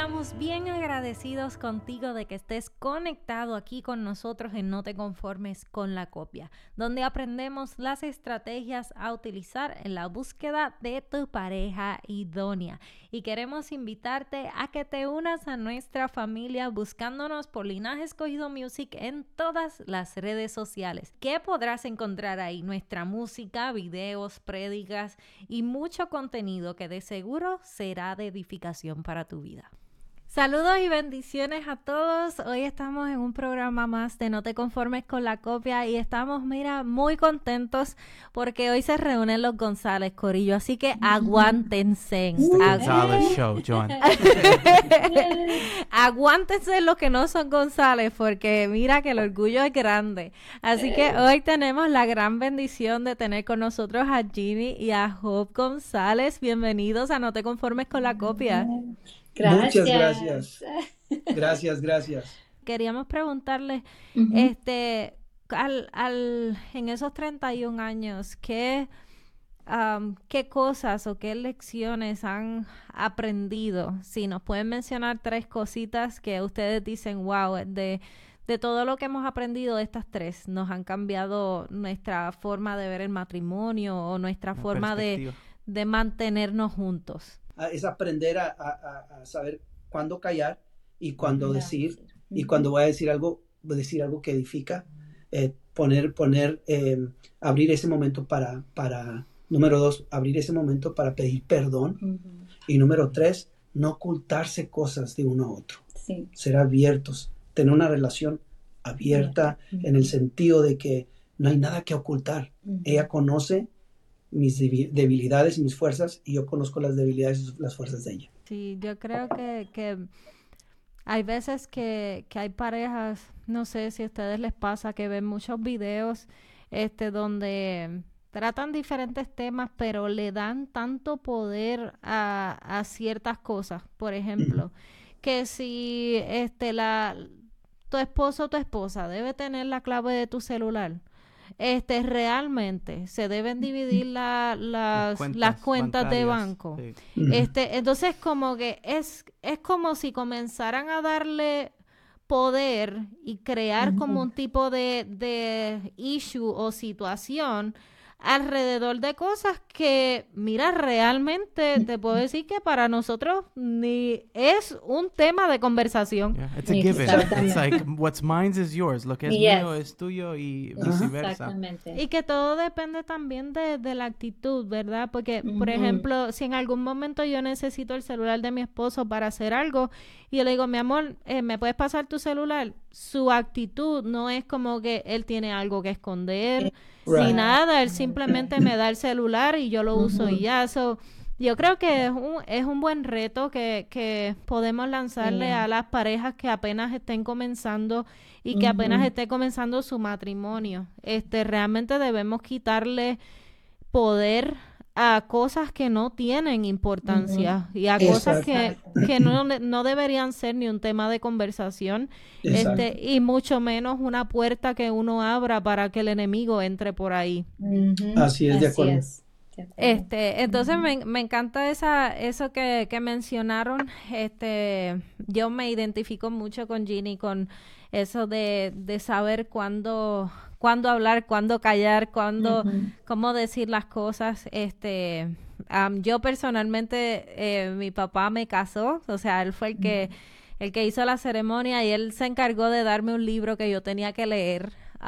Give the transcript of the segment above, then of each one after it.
estamos bien agradecidos contigo de que estés conectado aquí con nosotros en No Te Conformes con la Copia, donde aprendemos las estrategias a utilizar en la búsqueda de tu pareja idónea. Y queremos invitarte a que te unas a nuestra familia buscándonos por Linaje Escogido Music en todas las redes sociales. ¿Qué podrás encontrar ahí? Nuestra música, videos, prédicas y mucho contenido que de seguro será de edificación para tu vida. Saludos y bendiciones a todos. Hoy estamos en un programa más de No Te Conformes con la Copia y estamos, muy contentos porque hoy se reúnen los González, corillo, así que aguántense. It's the Gonzalez Show, Joan. Aguántense los que no son González porque mira que el orgullo es grande. Así que hoy tenemos la gran bendición de tener con nosotros a Ginny y a Job González. Bienvenidos a No Te Conformes con la Copia. Gracias. Muchas gracias. Gracias. Queríamos preguntarle, en esos 31 años, ¿qué cosas o qué lecciones han aprendido? Si nos pueden mencionar 3 cositas que ustedes dicen, wow, de todo lo que hemos aprendido, estas 3 nos han cambiado nuestra forma de ver el matrimonio o nuestra forma de mantenernos juntos. Es aprender a saber cuándo callar y cuándo decir, y cuando voy a decir algo que edifica, abrir ese momento para número 2, abrir ese momento para pedir perdón, y número 3, no ocultarse cosas de uno a otro, ser abiertos, tener una relación abierta en el sentido de que no hay nada que ocultar. Ella conoce mis debilidades y mis fuerzas, y yo conozco las debilidades y las fuerzas de ella. Sí, yo creo que hay veces que hay parejas, no sé si a ustedes les pasa, que ven muchos videos donde tratan diferentes temas, pero le dan tanto poder a ciertas cosas. Por ejemplo, que si tu esposo o tu esposa debe tener la clave de tu celular, realmente se deben dividir las cuentas de banco. Sí. Entonces como que es como si comenzaran a darle poder y crear como un tipo de issue o situación alrededor de cosas que, mira, realmente te puedo decir que para nosotros ni es un tema de conversación. Yeah, it's a given. It's like what's mine is yours. Lo que es mío es tuyo y viceversa. Exactamente. Y que todo depende también de la actitud, ¿verdad? Porque, por ejemplo, si en algún momento yo necesito el celular de mi esposo para hacer algo y yo le digo, mi amor, ¿me puedes pasar tu celular? Su actitud no es como que él tiene algo que esconder, ni nada, él simplemente me da el celular y yo lo uso y ya. Yo creo que es un buen reto que podemos lanzarle a las parejas que apenas estén comenzando y que apenas esté comenzando su matrimonio. Realmente debemos quitarle poder a cosas que no tienen importancia y a cosas que no deberían ser ni un tema de conversación, y mucho menos una puerta que uno abra para que el enemigo entre por ahí. Así es, de acuerdo. Entonces me encanta eso que mencionaron. Yo me identifico mucho con Ginny, con eso de saber cuándo hablar, cuándo callar, cómo decir las cosas. Yo personalmente, mi papá me casó, o sea, él fue el que hizo la ceremonia y él se encargó de darme un libro que yo tenía que leer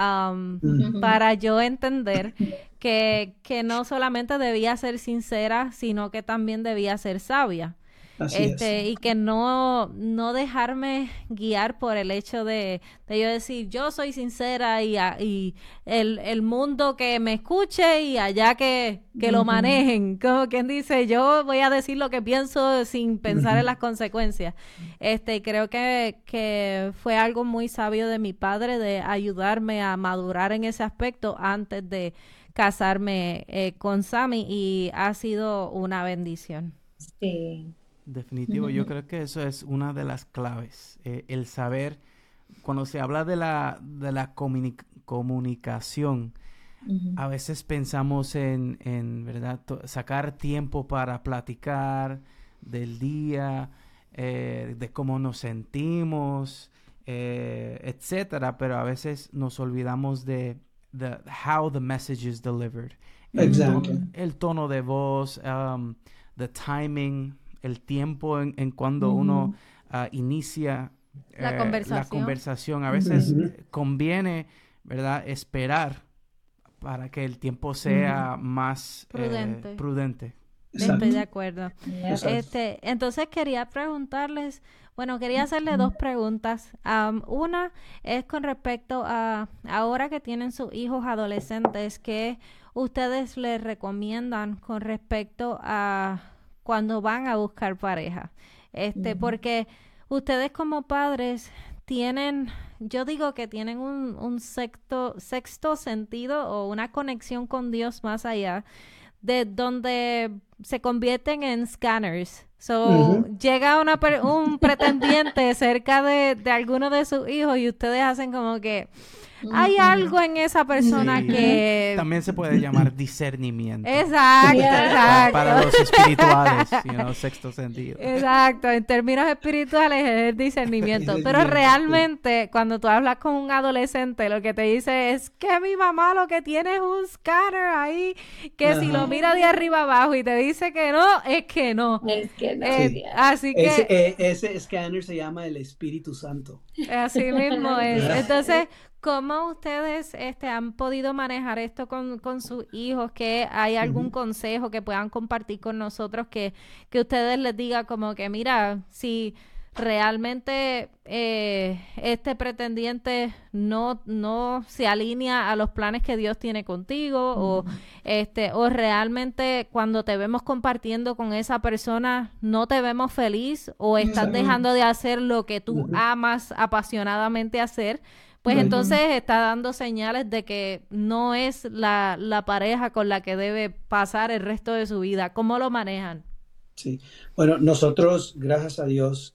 para yo entender que no solamente debía ser sincera, sino que también debía ser sabia. Así es. Y que no dejarme guiar por el hecho de yo decir, yo soy sincera y el mundo que me escuche y allá que lo manejen. Como quien dice, yo voy a decir lo que pienso sin pensar en las consecuencias. Creo que fue algo muy sabio de mi padre de ayudarme a madurar en ese aspecto antes de casarme con Sammy, y ha sido una bendición. Sí. Definitivo, yo creo que eso es una de las claves, el saber, cuando se habla de la comunicación, a veces pensamos en ¿verdad? Sacar tiempo para platicar del día, de cómo nos sentimos, etcétera, pero a veces nos olvidamos de how the message is delivered. Exactly. El tono de voz, the timing, el tiempo en cuando uno inicia la conversación. A veces conviene, ¿verdad?, esperar para que el tiempo sea más prudente. Estoy de acuerdo. Entonces quería preguntarles, quería hacerle dos preguntas. Una es con respecto a ahora que tienen sus hijos adolescentes, ¿qué ustedes les recomiendan con respecto a cuando van a buscar pareja? Porque ustedes como padres tienen, yo digo que tienen un sexto sentido o una conexión con Dios más allá, de donde se convierten en scanners. Llega un pretendiente cerca de alguno de sus hijos y ustedes hacen como que hay algo en esa persona que... También se puede llamar discernimiento. Exacto, exacto. Para los espirituales, sexto sentido. Exacto, en términos espirituales es el discernimiento. Pero realmente, cuando tú hablas con un adolescente, lo que te dice es que mi mamá lo que tiene es un scanner ahí, que si lo mira de arriba abajo y te dice que no, es que no. Es que no. Así que... Ese scanner se llama el Espíritu Santo. Así mismo es. Entonces... ¿Cómo ustedes han podido manejar esto con sus hijos? ¿Que hay algún consejo que puedan compartir con nosotros que ustedes les diga como que mira, si realmente este pretendiente no se alinea a los planes que Dios tiene contigo o realmente cuando te vemos compartiendo con esa persona no te vemos feliz o estás dejando de hacer lo que tú amas apasionadamente hacer? Pues entonces está dando señales de que no es la pareja con la que debe pasar el resto de su vida. ¿Cómo lo manejan? Sí, bueno, nosotros, gracias a Dios,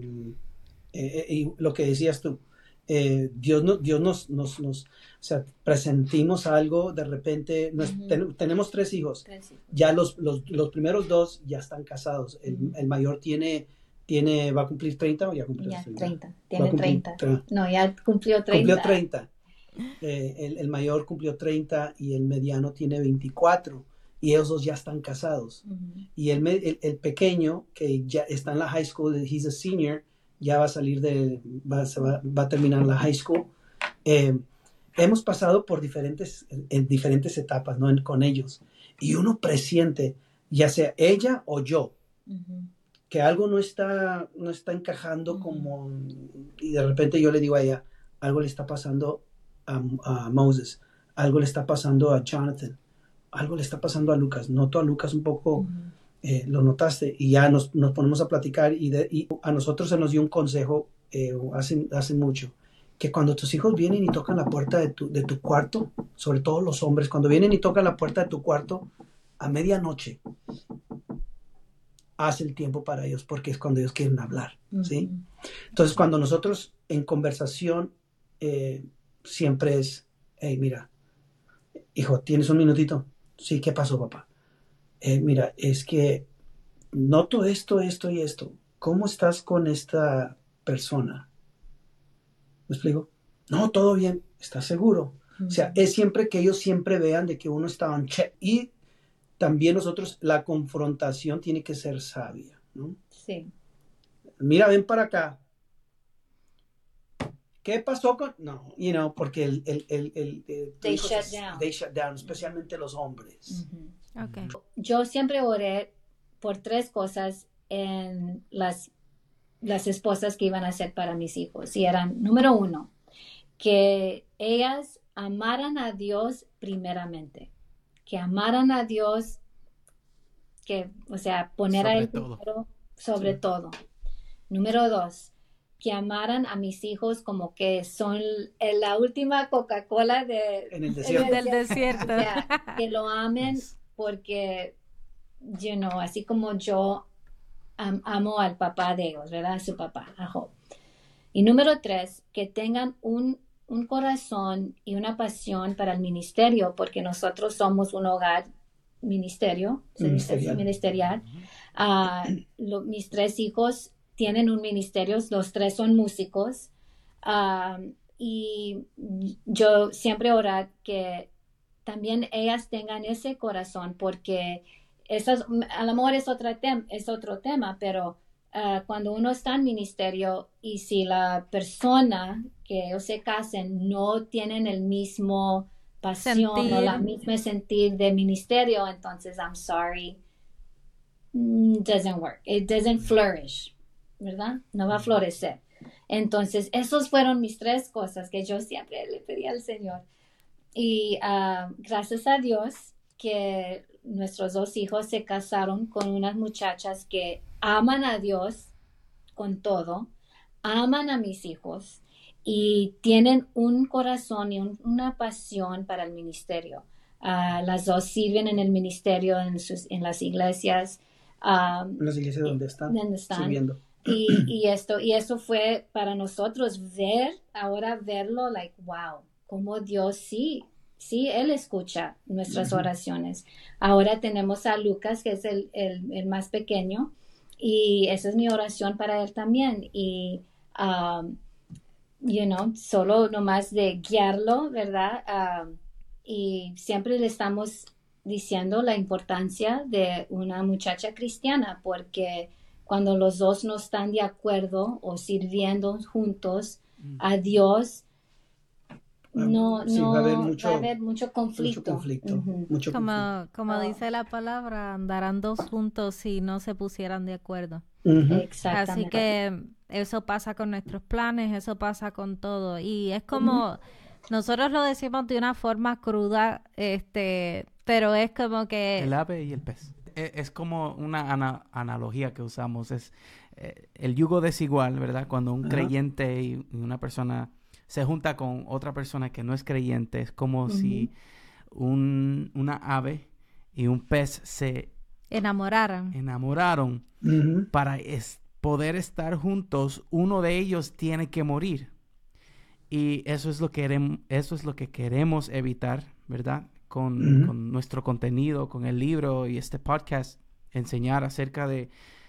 y lo que decías tú, Dios nos presentimos algo, de repente, tenemos 3 hijos, ya los primeros 2 ya están casados, el mayor va a cumplir 30 o ya cumplió 30. Tiene 30. No, ya cumplió 30. Cumplió 30. El mayor cumplió 30 y el mediano tiene 24. Y ellos 2 ya están casados. Y el pequeño, que ya está en la high school, he's a senior, ya va a salir va a terminar la high school. Hemos pasado por diferentes etapas, ¿no? Con ellos. Y uno presiente, ya sea ella o yo, que algo no está encajando como, y de repente yo le digo a ella, algo le está pasando a Moses, algo le está pasando a Jonathan, algo le está pasando a Lucas. Noto a Lucas un poco, lo notaste, y ya nos ponemos a platicar, y a nosotros se nos dio un consejo hace mucho, que cuando tus hijos vienen y tocan la puerta de tu cuarto, sobre todo los hombres, cuando vienen y tocan la puerta de tu cuarto a medianoche, haz el tiempo para ellos, porque es cuando ellos quieren hablar, ¿sí? Entonces, cuando nosotros en conversación siempre es, hey, mira, hijo, ¿tienes un minutito? Sí, ¿qué pasó, papá? Mira, es que noto esto y esto. ¿Cómo estás con esta persona? ¿Me explico? No, todo bien. ¿Estás seguro? O sea, es siempre que ellos siempre vean de que uno está en check. Y también nosotros, la confrontación tiene que ser sabia, ¿no? Sí. Mira, ven para acá. ¿Qué pasó con...? No, porque they shut down. They shut down, especialmente los hombres. Okay. Yo siempre oré por 3 cosas en las esposas que iban a ser para mis hijos. Y eran, número 1, que ellas amaran a Dios primeramente. Que amaran a Dios, poner a Él primero sobre todo. Número 2, que amaran a mis hijos como que son la última Coca-Cola del desierto. O sea, que lo amen porque, así como yo amo al papá de ellos, ¿verdad? A su papá, a Job. Y número 3, que tengan un corazón y una pasión para el ministerio, porque nosotros somos un hogar ministerial. Mis 3 hijos tienen un ministerio, los tres son músicos, y yo siempre orar que también ellas tengan ese corazón, porque a lo mejor es otro tema, pero cuando uno está en ministerio y si la persona que ellos se casen no tienen el mismo pasión o la misma sentir de ministerio, entonces I'm sorry, doesn't work, it doesn't flourish, ¿verdad? No va a florecer. Entonces, esos fueron mis tres cosas que yo siempre le pedí al Señor. Y gracias a Dios que nuestros dos hijos se casaron con unas muchachas que aman a Dios con todo, aman a mis hijos y tienen un corazón y una pasión para el ministerio. Las dos sirven en el ministerio, en las iglesias. En las iglesias donde están sirviendo. Y eso fue para nosotros verlo, like, wow, como Dios sí, Él escucha nuestras oraciones. Ahora tenemos a Lucas, que es el más pequeño, y esa es mi oración para él también. Y, solo nomás de guiarlo, ¿verdad? Y siempre le estamos diciendo la importancia de una muchacha cristiana, porque cuando los dos no están de acuerdo o sirviendo juntos a Dios, va a haber mucho conflicto. Como dice la palabra, andarán dos juntos si no se pusieran de acuerdo. Exactamente. Así que eso pasa con nuestros planes, eso pasa con todo. Y es como, nosotros lo decimos de una forma cruda, pero es como que... El ave y el pez. Es como una analogía que usamos, es el yugo desigual, ¿verdad? Cuando un creyente y una persona se junta con otra persona que no es creyente, es como si una ave y un pez se enamoraron. Para poder estar juntos, uno de ellos tiene que morir. Y eso es lo que queremos evitar, ¿verdad? Con nuestro contenido, con el libro y este podcast, enseñar acerca de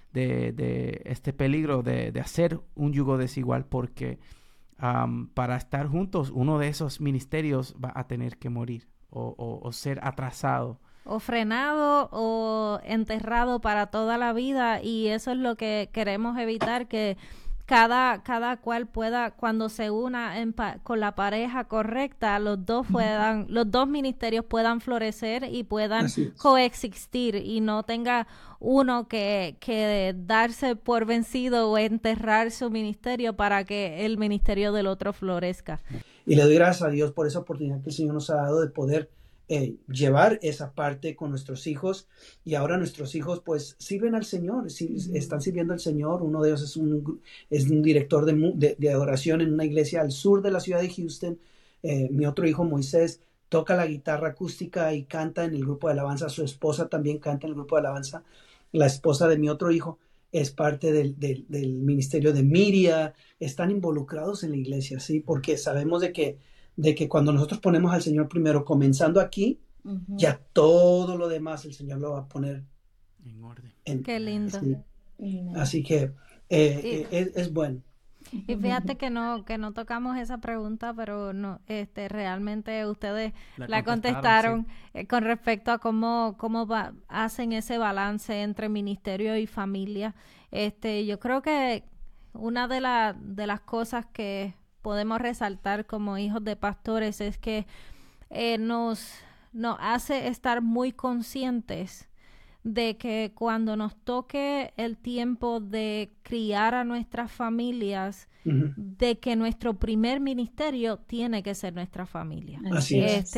este peligro de hacer un yugo desigual, porque para estar juntos, uno de esos ministerios va a tener que morir o ser atrasado. O frenado o enterrado para toda la vida, y eso es lo que queremos evitar, que cada cual pueda, cuando se una con la pareja correcta, los dos ministerios puedan florecer y puedan coexistir, y no tenga uno que darse por vencido o enterrar su ministerio para que el ministerio del otro florezca. Y le doy gracias a Dios por esa oportunidad que el Señor nos ha dado de poder llevar esa parte con nuestros hijos, y ahora nuestros hijos pues sirven al Señor, están sirviendo al Señor. Uno de ellos es un director de adoración en una iglesia al sur de la ciudad de Houston. Mi otro hijo Moisés toca la guitarra acústica y canta en el grupo de alabanza. Su esposa también canta en el grupo de alabanza. La esposa de mi otro hijo es parte del ministerio de Miria. Están involucrados en la iglesia, ¿sí? Porque sabemos de que cuando nosotros ponemos al Señor primero, comenzando aquí, ya todo lo demás el Señor lo va a poner en orden. Qué lindo. Sí. Así que es bueno. Y fíjate que no tocamos esa pregunta, pero no, realmente ustedes la contestaron con respecto a cómo hacen ese balance entre ministerio y familia. Yo creo que una de las cosas que podemos resaltar como hijos de pastores es que nos hace estar muy conscientes de que cuando nos toque el tiempo de criar a nuestras familias, de que nuestro primer ministerio tiene que ser nuestra familia. Así es.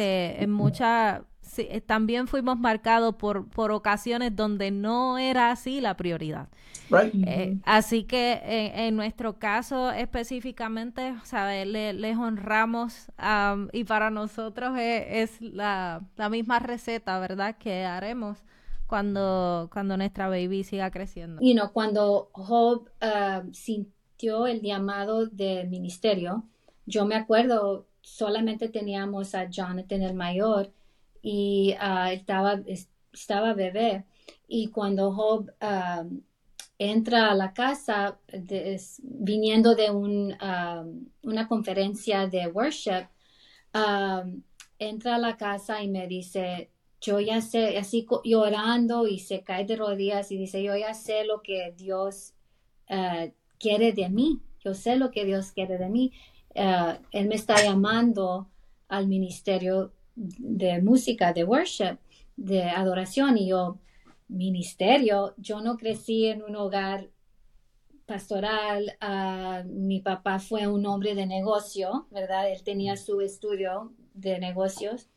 También fuimos marcados por ocasiones donde no era así la prioridad. Right. Así que en nuestro caso específicamente, ¿sabes? Les honramos, y para nosotros es la misma receta, ¿verdad?, que haremos cuando nuestra baby siga creciendo. Cuando Job sintió el llamado de ministerio, yo me acuerdo, solamente teníamos a Jonathan el mayor, y estaba bebé, y cuando Job entra a la casa viniendo de una conferencia de worship, entra a la casa y me dice, yo ya sé, así llorando, y se cae de rodillas y dice, yo ya sé lo que Dios quiere de mí, yo sé lo que Dios quiere de mí. Él me está llamando al ministerio de música, de worship, de adoración. Y yo, ministerio, yo no crecí en un hogar pastoral. Mi papá fue un hombre de negocio, ¿verdad? Él tenía su estudio de negocios.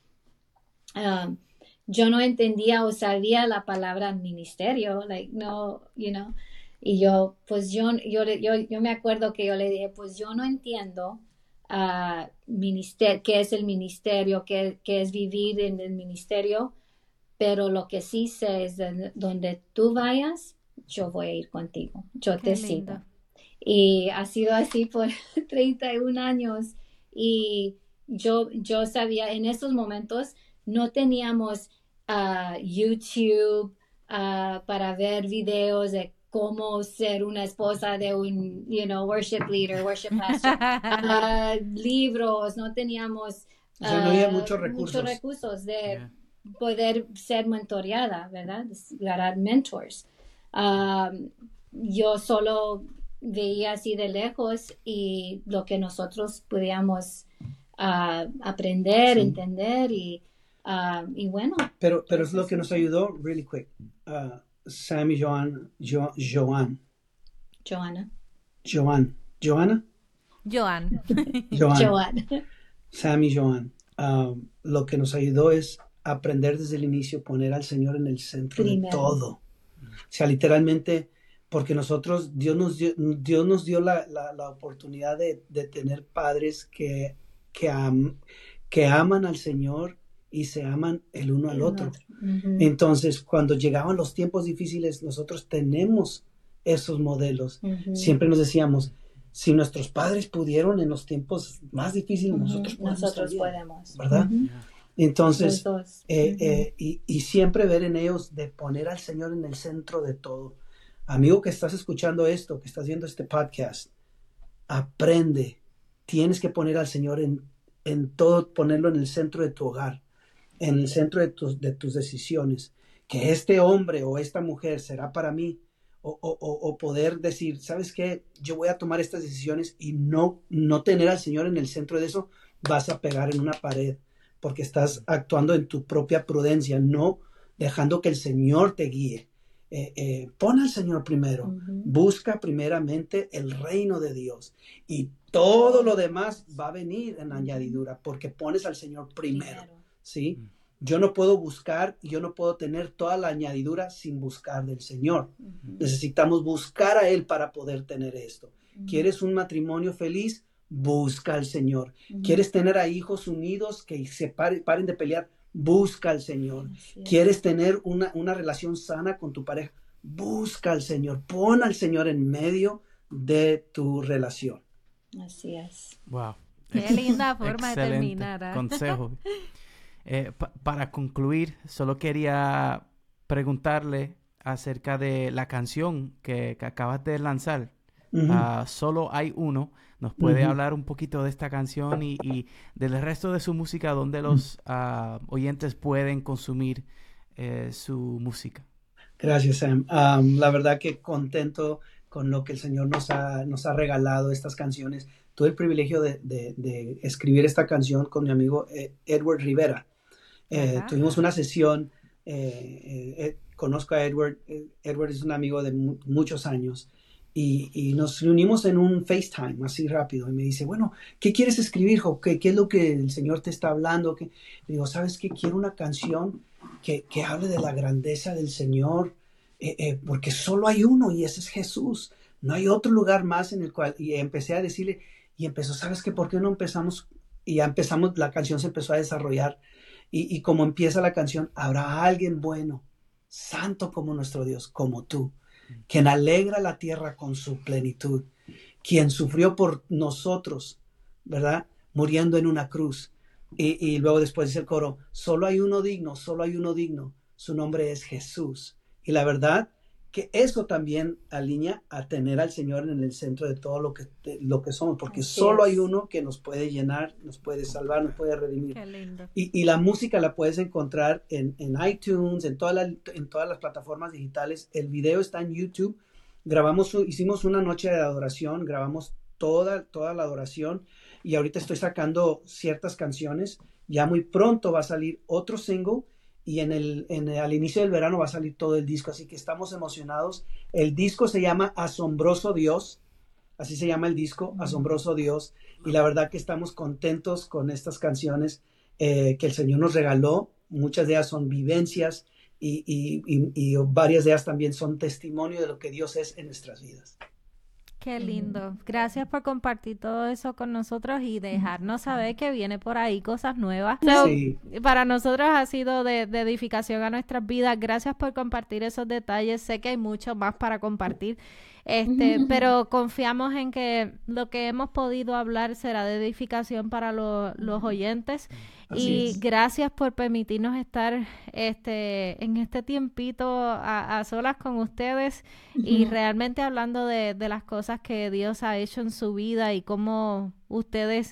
Yo no entendía o sabía la palabra ministerio, like, no, you know. Y yo, pues yo me acuerdo que yo le dije, pues yo no entiendo qué es el ministerio, qué es vivir en el ministerio, pero lo que sí sé es donde tú vayas, yo voy a ir contigo, yo te sigo. Y ha sido así por 31 años. Y yo sabía, en esos momentos no teníamos YouTube para ver videos de cómo ser una esposa de un, worship leader, worship pastor, libros, no teníamos no había muchos recursos de poder ser mentoreada, ¿verdad? Ganar mentors. Yo solo veía así de lejos y lo que nosotros podíamos aprender, entender y bueno. Pero es lo que nos ayudó, really quick. Sam y Joanna. Sam y Joan. Lo que nos ayudó es aprender desde el inicio, poner al Señor en el centro de todo. O sea, literalmente, porque nosotros, Dios nos dio la oportunidad de tener padres que aman al Señor y se aman el uno al otro. Uh-huh. Entonces, cuando llegaban los tiempos difíciles, nosotros tenemos esos modelos. Uh-huh. Siempre nos decíamos, si nuestros padres pudieron en los tiempos más difíciles, uh-huh, nosotros podemos, ¿verdad? Uh-huh. Entonces, y siempre ver en ellos de poner al Señor en el centro de todo. Amigo que estás escuchando esto, que estás viendo este podcast, aprende. Tienes que poner al Señor en todo, ponerlo en el centro de tu hogar, en el centro de tus decisiones. Que este hombre o esta mujer será para mí, o poder decir, ¿sabes qué? Yo voy a tomar estas decisiones y no tener al Señor en el centro de eso, vas a pegar en una pared, porque estás actuando en tu propia prudencia, no dejando que el Señor te guíe. Pon al Señor primero, uh-huh. Busca primeramente el reino de Dios y todo lo demás va a venir en añadidura, porque pones al Señor primero. ¿Sí? Yo no puedo buscar, yo no puedo tener toda la añadidura sin buscar del Señor. Uh-huh. Necesitamos buscar a Él para poder tener esto. Uh-huh. ¿Quieres un matrimonio feliz? Busca al Señor. Uh-huh. ¿Quieres tener a hijos unidos que se paren de pelear? Busca al Señor. ¿Quieres tener una relación sana con tu pareja? Busca al Señor. Pon al Señor en medio de tu relación. Así es. Wow. Qué linda forma de terminar. Consejo. Para concluir, solo quería preguntarle acerca de la canción que acabas de lanzar. Uh-huh. Solo hay uno. ¿Nos puede uh-huh. hablar un poquito de esta canción y del resto de su música, donde los oyentes pueden consumir su música? Gracias, Sam. La verdad que contento con lo que el Señor nos ha regalado, estas canciones. Tuve el privilegio de escribir esta canción con mi amigo Edward Rivera. Tuvimos una sesión, conozco a Edward. Edward es un amigo de muchos años. Y nos reunimos en un FaceTime así rápido y me dice, bueno, ¿qué quieres escribir, Jo? ¿Qué es lo que el Señor te está hablando? Le digo, ¿sabes qué? Quiero una canción que hable de la grandeza del Señor, porque solo hay uno y ese es Jesús. No hay otro lugar más en el cual... Y empecé a decirle, y empezó, ¿sabes qué? ¿Por qué no empezamos? Y ya empezamos, la canción se empezó a desarrollar. Y como empieza la canción, habrá alguien bueno, santo como nuestro Dios, como tú, quien alegra la tierra con su plenitud, quien sufrió por nosotros, ¿verdad? Muriendo en una cruz. Y luego después dice el coro, solo hay uno digno, su nombre es Jesús. Y la verdad que eso también alinea a tener al Señor en el centro de todo lo que somos, porque solo hay uno que nos puede llenar, nos puede salvar, nos puede redimir. Qué lindo. Y la música la puedes encontrar en iTunes, en todas las plataformas digitales. El video está en YouTube. Hicimos una noche de adoración, grabamos toda la adoración, y ahorita estoy sacando ciertas canciones. Ya muy pronto va a salir otro single, y al inicio del verano va a salir todo el disco, así que estamos emocionados. El disco se llama Asombroso Dios, así se llama el disco, Asombroso Dios, y la verdad que estamos contentos con estas canciones que el Señor nos regaló. Muchas de ellas son vivencias, y varias de ellas también son testimonio de lo que Dios es en nuestras vidas. Qué lindo. Gracias por compartir todo eso con nosotros y dejarnos saber que viene por ahí cosas nuevas. Sí. Para nosotros ha sido de edificación a nuestras vidas. Gracias por compartir esos detalles. Sé que hay mucho más para compartir, pero confiamos en que lo que hemos podido hablar será de edificación para los oyentes. Y gracias por permitirnos estar en este tiempito a solas con ustedes y realmente hablando de las cosas que Dios ha hecho en su vida y cómo ustedes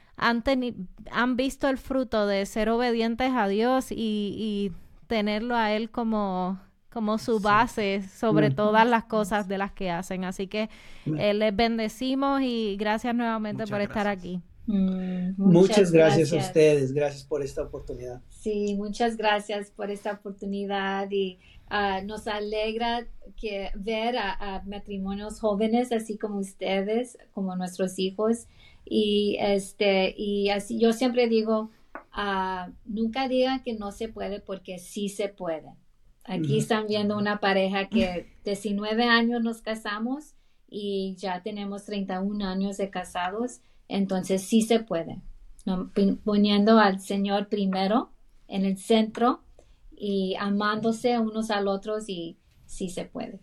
han visto el fruto de ser obedientes a Dios y tenerlo a Él como su base sobre todas las cosas de las que hacen. Así que les bendecimos y gracias nuevamente por estar aquí. Muchas gracias a ustedes, gracias por esta oportunidad. Sí, muchas gracias por esta oportunidad y nos alegra ver a matrimonios jóvenes así como ustedes, como nuestros hijos, y así yo siempre digo, nunca digan que no se puede, porque sí se puede. Aquí están viendo una pareja que 19 años nos casamos y ya tenemos 31 años de casados. Entonces sí se puede, ¿no? Poniendo al Señor primero en el centro y amándose unos al otros, y sí se puede.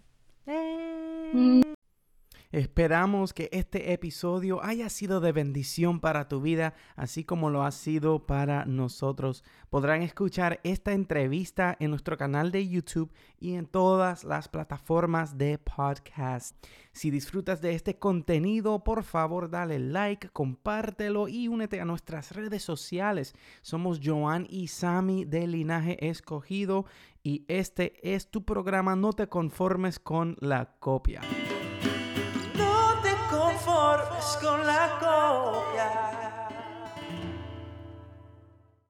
Esperamos que este episodio haya sido de bendición para tu vida, así como lo ha sido para nosotros. Podrán escuchar esta entrevista en nuestro canal de YouTube y en todas las plataformas de podcast. Si disfrutas de este contenido, por favor dale like, compártelo y únete a nuestras redes sociales. Somos Joan y Sammy de Linaje Escogido y este es tu programa No te conformes con la copia. No te conformes con la copia.